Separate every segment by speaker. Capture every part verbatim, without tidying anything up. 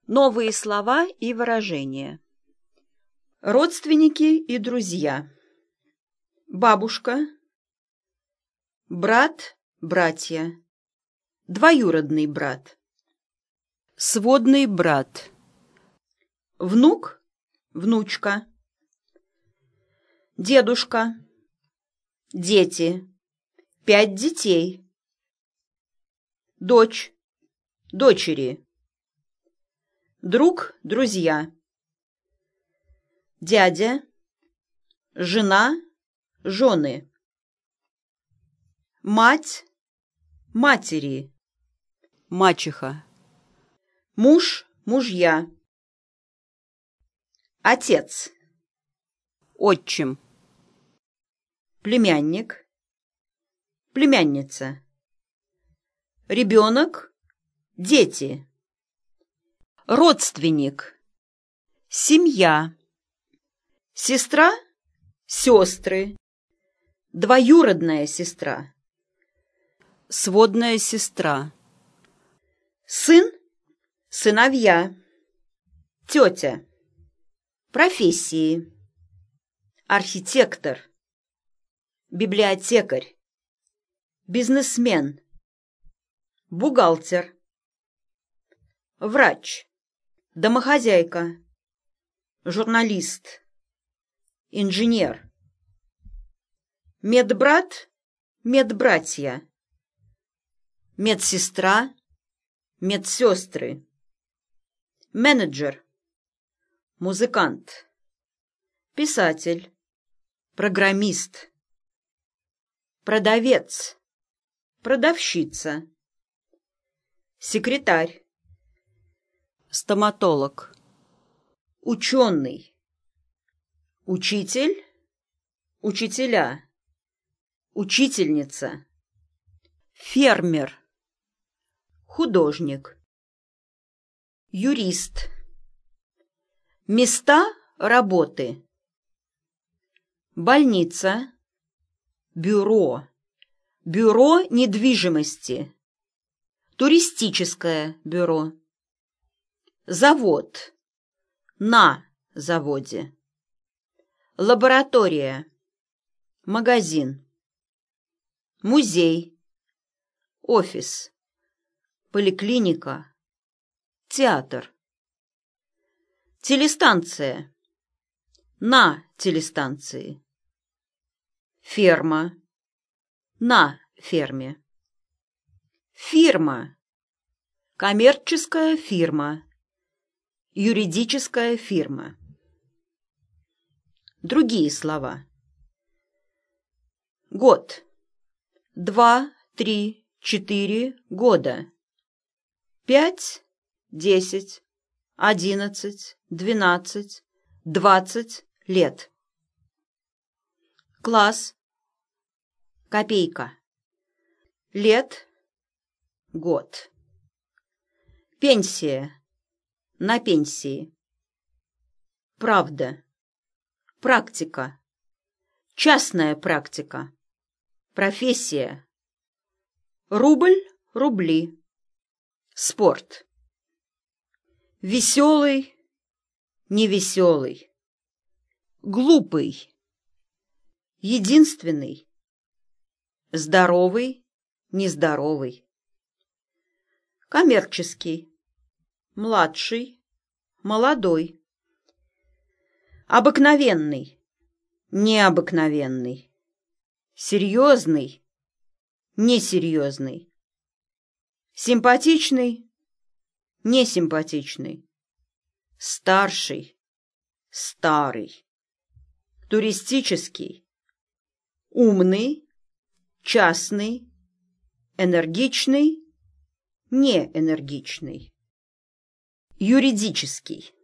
Speaker 1: Новые слова и выражения. Родственники и друзья. Бабушка, брат, братья, двоюродный брат, сводный брат, внук, внучка, дедушка, дети, пять детей, дочь, дочери, друг, друзья, дядя, жена, жены, мать, матери, мачеха, муж, мужья, отец, отчим, племянник, племянница, ребенок, дети, родственник, семья, сестра, сестры, двоюродная сестра, сводная сестра, сын, сыновья, тетя, профессии, архитектор, библиотекарь, бизнесмен, бухгалтер, врач, домохозяйка, журналист, инженер, медбрат, медбратья, медсестра, медсестры, менеджер, музыкант, писатель, программист, продавец, продавщица, секретарь, стоматолог, ученый, учитель, учителя, учительница, фермер, художник, юрист, места работы, больница, бюро, бюро недвижимости, туристическое бюро, завод, на заводе, лаборатория, магазин, музей, офис, поликлиника, театр, телестанция, на телестанции, ферма, на ферме, фирма, коммерческая фирма, юридическая фирма. Другие слова. Год. Два, три, четыре года. Пять, десять, одиннадцать, двенадцать, двадцать лет. Класс. Копейка. Лет. Год. Пенсия. На пенсии. Правда. Практика. Частная практика. Профессия. Рубль, рубли. Спорт. Веселый, невеселый. Глупый. Единственный. Здоровый, нездоровый. Коммерческий. Младший, молодой. Обыкновенный, необыкновенный. Серьезный, несерьезный. Симпатичный, несимпатичный. Старший, старый. Туристический, умный, частный, энергичный, неэнергичный. Юридический.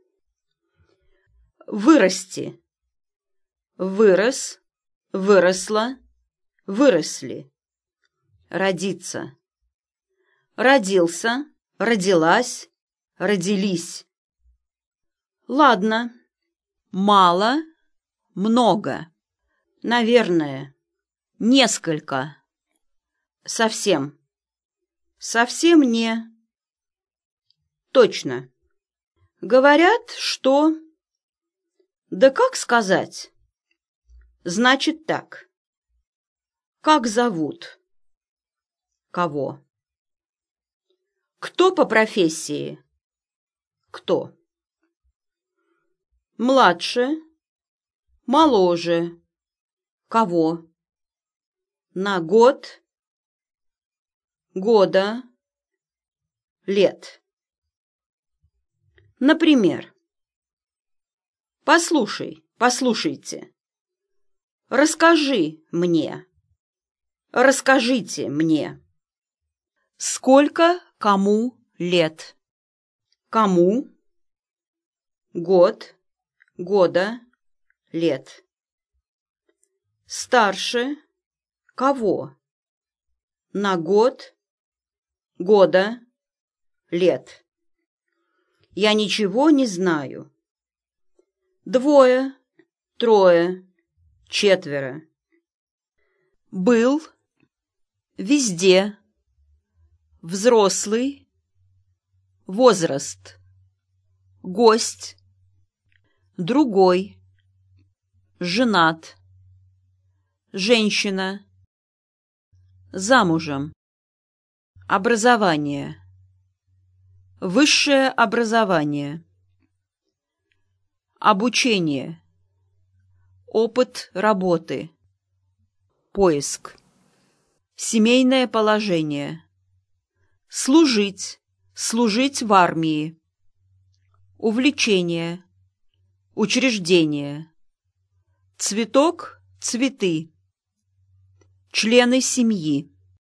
Speaker 1: Вырасти. Вырос, выросла, выросли. Родиться. Родился, родилась, родились. Ладно. Мало, много. Наверное. Несколько. Совсем. Совсем не. Точно. Говорят, что... Да как сказать? Значит так. Как зовут? Кого? Кто по профессии? Кто? Младше, моложе. Кого? На год, года, лет. Например, послушай, послушайте. Расскажи мне. Расскажите мне. Сколько кому лет? Кому? Год, года, лет. Старше кого? На год, года, лет. Я ничего не знаю. Двое, трое, четверо. Был, везде, взрослый, возраст, гость, другой, женат, женщина, замужем, образование, высшее образование, обучение, опыт работы, поиск, семейное положение, служить, служить в армии, увлечение, учреждение, цветок, цветы, члены семьи.